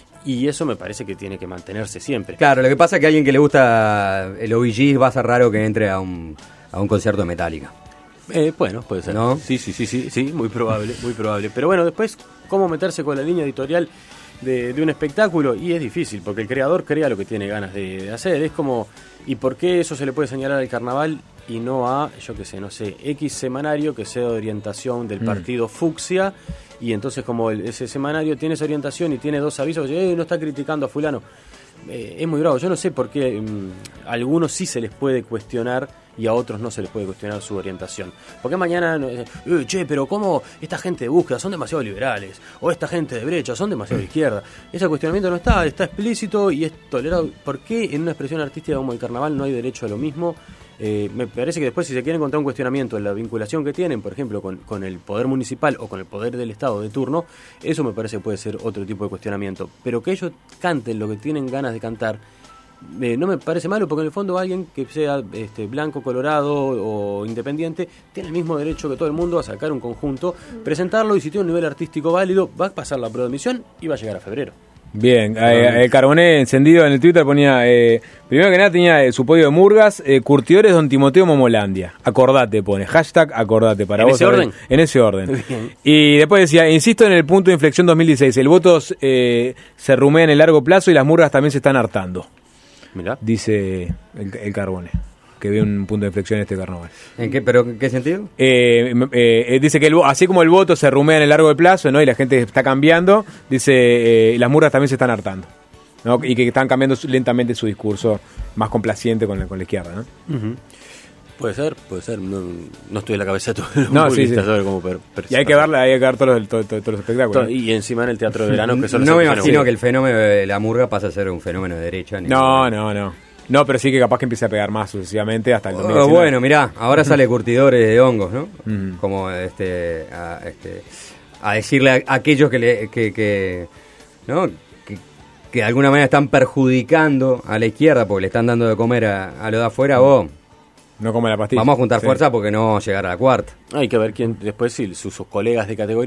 Y eso me parece que tiene que mantenerse siempre. Claro, lo que pasa es que a alguien que le gusta el O B G va a ser raro que entre a un, a un concierto de Metallica. Eh, bueno, puede ser. ¿No? Sí, sí, sí, sí, sí, muy probable, muy probable. Pero bueno, después, ¿cómo meterse con la línea editorial de, de un espectáculo? Y es difícil, porque el creador crea lo que tiene ganas de, de hacer. Es como, ¿y por qué eso se le puede señalar al carnaval y no a, yo qué sé, no sé, X semanario que sea de orientación del partido mm. fucsia? Y entonces como el, ese semanario tiene esa orientación y tiene dos avisos, eh, no está criticando a fulano. Eh, es muy bravo. Yo no sé por qué um, a algunos sí se les puede cuestionar y a otros no se les puede cuestionar su orientación. Porque mañana, eh, che, pero ¿cómo esta gente de búsqueda son demasiado liberales? O esta gente de brecha son demasiado de izquierda. Ese cuestionamiento no está, está explícito y es tolerado. ¿Por qué en una expresión artística como el carnaval no hay derecho a lo mismo? Eh, me parece que después, si se quiere encontrar un cuestionamiento en la vinculación que tienen, por ejemplo, con, con el poder municipal o con el poder del Estado de turno, eso me parece que puede ser otro tipo de cuestionamiento. Pero que ellos canten lo que tienen ganas de cantar, eh, no me parece malo, porque en el fondo alguien que sea este, blanco, colorado o independiente tiene el mismo derecho que todo el mundo a sacar un conjunto, presentarlo, y si tiene un nivel artístico válido, va a pasar la prueba de admisión y va a llegar a febrero. Bien, eh, el Carboné encendido en el Twitter ponía, eh, primero que nada tenía eh, su podio de murgas, eh, curtidores Don Timoteo Momolandia. Acordate, pone, hashtag acordate para ¿En vos. ¿En ese orden? En ese orden. Y después decía, insisto en el punto de inflexión dos mil dieciséis, el voto eh, se rumea en el largo plazo y las murgas también se están hartando. Mirá. Dice el, el Carboné, que ve un punto de inflexión en este carnaval. ¿En qué, pero en qué sentido? Eh, eh, dice que el, así como el voto se rumea en el largo plazo, ¿no? Y la gente está cambiando, dice, eh, las murgas también se están hartando, ¿no? Y que están cambiando lentamente su discurso más complaciente con la, con la izquierda, ¿no? Uh-huh. Puede ser, puede ser. No, no estoy en la cabeza de todos los no, sí, sí. Cómo per, per, y hay que verla, hay que ver todos los, todos, todos los espectáculos. Y encima en el teatro de verano, que son No me imagino que el fenómeno de la murga pasa a ser un fenómeno de derecha. Ni no, no, no. No, pero sí que capaz que empiece a pegar más sucesivamente hasta el dos mil diecinueve. Oh, bueno, mirá, ahora sale curtidores de hongos, ¿no? Uh-huh. Como este a, este, a decirle a, a aquellos que, le, que, que, ¿no? que, que de alguna manera están perjudicando a la izquierda porque le están dando de comer a, a lo de afuera, vos... No come la pastilla. Vamos a juntar sí. fuerza porque no vamos a llegar a la cuarta. Hay que ver quién después, si sus, sus colegas de categoría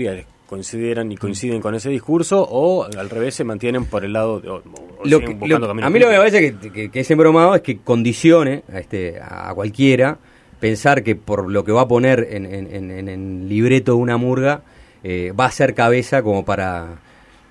coincidieran y coinciden con ese discurso, o al revés se mantienen por el lado de, o, o lo que, lo, a mí lo que me parece que, que, que es embromado es que condicione a, este, a cualquiera pensar que por lo que va a poner en, en, en, en el libreto de una murga eh, va a ser cabeza como para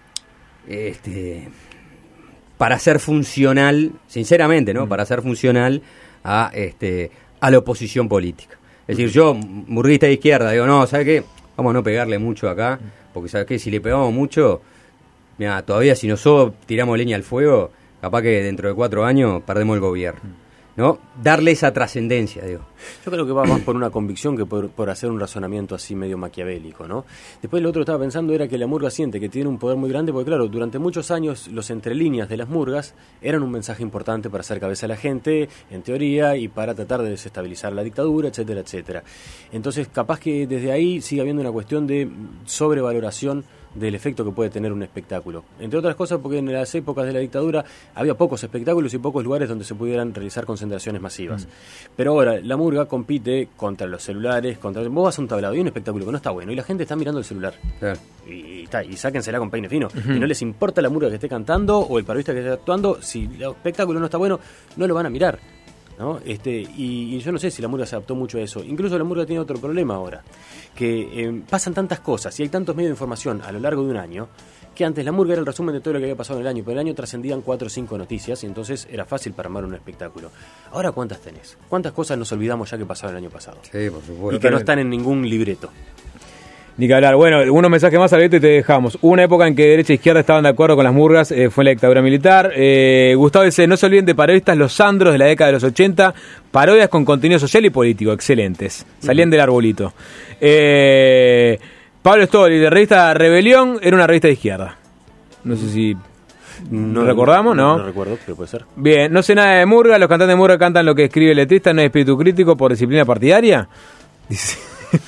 este para ser funcional, sinceramente, ¿no? Mm. Para ser funcional a este a la oposición política. Es decir, yo, murguista de izquierda, digo, no, ¿sabe qué? Vamos a no pegarle mucho acá, porque ¿sabe qué? Si le pegamos mucho, mira, todavía si nosotros tiramos leña al fuego, capaz que dentro de cuatro años perdemos el gobierno. ¿No? Darle esa trascendencia, digo. Yo creo que va más por una convicción que por, por hacer un razonamiento así medio maquiavélico, ¿no? Después lo otro que estaba pensando era que la murga siente que tiene un poder muy grande, porque claro, durante muchos años los entrelíneas de las murgas eran un mensaje importante para hacer cabeza a la gente, en teoría, y para tratar de desestabilizar la dictadura, etcétera, etcétera. Entonces, capaz que desde ahí sigue habiendo una cuestión de sobrevaloración del efecto que puede tener un espectáculo. Entre otras cosas porque en las épocas de la dictadura había pocos espectáculos y pocos lugares donde se pudieran realizar concentraciones masivas. Mm. Pero ahora la murga compite contra los celulares, contra vos vas a un tablado y un espectáculo que no está bueno y la gente está mirando el celular. Claro. Y, y, está, y sáquensela con peine fino. Uh-huh. Y no les importa la murga que esté cantando o el parodista que esté actuando, si el espectáculo no está bueno, no lo van a mirar. ¿No? Este, y, y yo no sé si la murga se adaptó mucho a eso. Incluso la murga tiene otro problema ahora, que eh, pasan tantas cosas y hay tantos medios de información a lo largo de un año, que antes la murga era el resumen de todo lo que había pasado en el año, pero el año trascendían cuatro o cinco noticias y entonces era fácil para armar un espectáculo. Ahora, ¿cuántas tenés? ¿Cuántas cosas nos olvidamos ya que pasaron el año pasado? Sí, por supuesto. Y que no están en ningún libreto. Ni que hablar. Bueno, unos mensajes más al y te dejamos. Hubo una época en que derecha e izquierda estaban de acuerdo con las murgas, eh, fue la dictadura militar. Eh, Gustavo dice, no se olviden de parodistas Los Sandros de la década de los ochenta, parodias con contenido social y político, excelentes. Salían uh-huh. del arbolito. Eh, Pablo Stoli, de revista Rebelión, era una revista de izquierda. No sé si... ¿No recordamos? No, no, no recuerdo, pero puede ser. Bien, no sé nada de murga, los cantantes de murga cantan lo que escribe el letrista, no hay espíritu crítico por disciplina partidaria. Dice...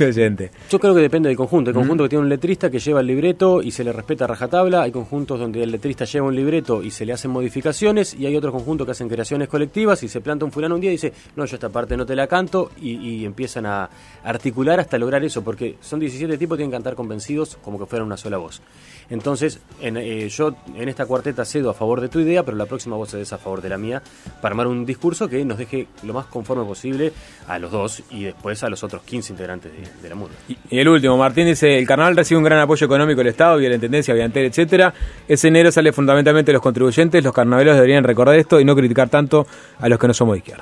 Yo creo que depende del conjunto. Hay conjuntos que tiene un letrista que lleva el libreto y se le respeta a rajatabla. Hay conjuntos donde el letrista lleva un libreto y se le hacen modificaciones. Y hay otros conjuntos que hacen creaciones colectivas y se planta un fulano un día y dice, no, yo esta parte no te la canto. Y, y empiezan a articular hasta lograr eso, porque son diecisiete tipos que tienen que cantar convencidos como que fueran una sola voz. Entonces, en, eh, yo en esta cuarteta cedo a favor de tu idea, pero la próxima voz cedes a favor de la mía, para armar un discurso que nos deje lo más conforme posible a los dos y después a los otros quince integrantes de, de la murga. Y, y el último, Martín dice, el carnaval recibe un gran apoyo económico del Estado, vía la Intendencia, vía Antel, etcétera. Ese dinero sale fundamentalmente de los contribuyentes, los carnavaleros deberían recordar esto y no criticar tanto a los que no somos de izquierda.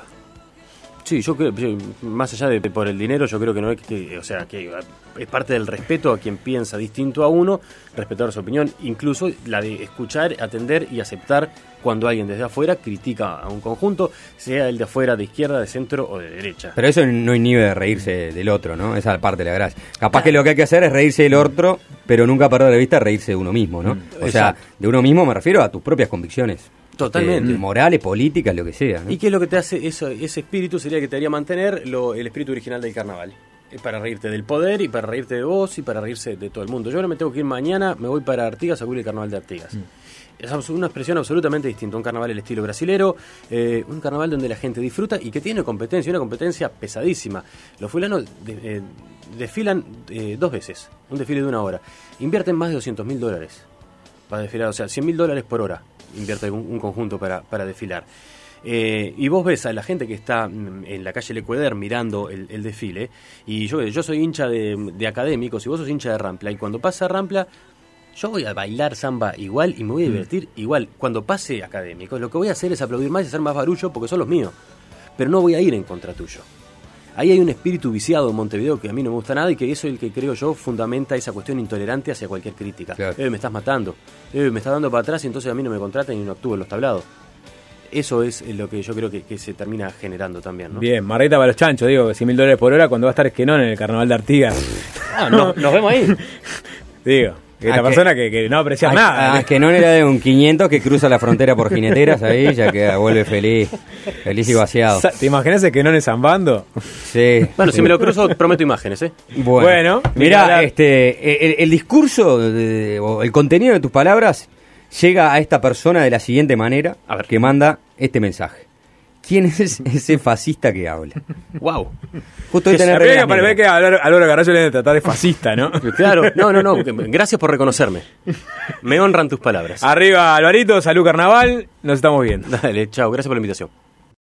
Sí, yo creo, más allá de por el dinero, yo creo que no es que, o sea, que es parte del respeto a quien piensa distinto a uno, respetar su opinión, incluso la de escuchar, atender y aceptar cuando alguien desde afuera critica a un conjunto, sea el de afuera, de izquierda, de centro o de derecha. Pero eso no inhibe de reírse del otro, ¿no? Esa es parte de la gracia. Capaz que lo que hay que hacer es reírse del otro, pero nunca perder de vista reírse de uno mismo, ¿no? O Exacto. sea, de uno mismo me refiero a tus propias convicciones. Totalmente. Eh, morales, políticas, lo que sea, ¿no? ¿Y qué es lo que te hace eso, ese espíritu? Sería que te haría mantener lo, el espíritu original del carnaval. Es para reírte del poder y para reírte de vos y para reírse de todo el mundo. Yo ahora me tengo que ir mañana, me voy para Artigas a cubrir el carnaval de Artigas. Mm. Es una expresión absolutamente distinta. Un carnaval del estilo brasilero, eh, un carnaval donde la gente disfruta y que tiene competencia, una competencia pesadísima. Los fulanos de, eh, desfilan eh, dos veces, un desfile de una hora. Invierten más de doscientos mil dólares para desfilar, o sea, cien mil dólares por hora invierte un, un conjunto para, para desfilar. Eh, y vos ves a la gente que está en la calle Lecueder mirando el, el desfile, y yo, yo soy hincha de, de Académicos y vos sos hincha de Rampla, y cuando pasa Rampla yo voy a bailar samba igual y me voy a divertir mm. igual. Cuando pase Académicos lo que voy a hacer es aplaudir más y hacer más barullo porque son los míos, pero no voy a ir en contra tuyo. Ahí hay un espíritu viciado en Montevideo que a mí no me gusta nada y que eso es el que creo yo fundamenta esa cuestión intolerante hacia cualquier crítica. Claro. Eh, me estás matando, eh, me estás dando para atrás y entonces a mí no me contratan y no actúo en los tablados. Eso es lo que yo creo que, que se termina generando también, ¿no? Bien, marreta para los chanchos, digo, cien mil dólares por hora cuando va a estar Esquenón en el carnaval de Artigas. Ah, no, nos vemos ahí. Digo, que esta persona que, que no aprecia nada. Ah, que no era de un quinientos que cruza la frontera por jineteras ahí, ya que vuelve feliz, feliz y vaciado. ¿Te imaginas que no es zambando? Sí. Bueno, si me lo cruzo, prometo imágenes, ¿eh? Bueno, bueno mira, este, el, el discurso, de, o el contenido de tus palabras llega a esta persona de la siguiente manera, a ver, que manda este mensaje. ¿Quién es ese fascista que habla? Wow. Justo hoy Que tenés se ve reglas que para ver negras. que a Álvaro Carrasco le deben tratar de fascista, ¿no? Claro, no, no, no. Gracias por reconocerme. Me honran tus palabras. Arriba, Alvarito, salud carnaval, nos estamos viendo. Dale, chao, gracias por la invitación.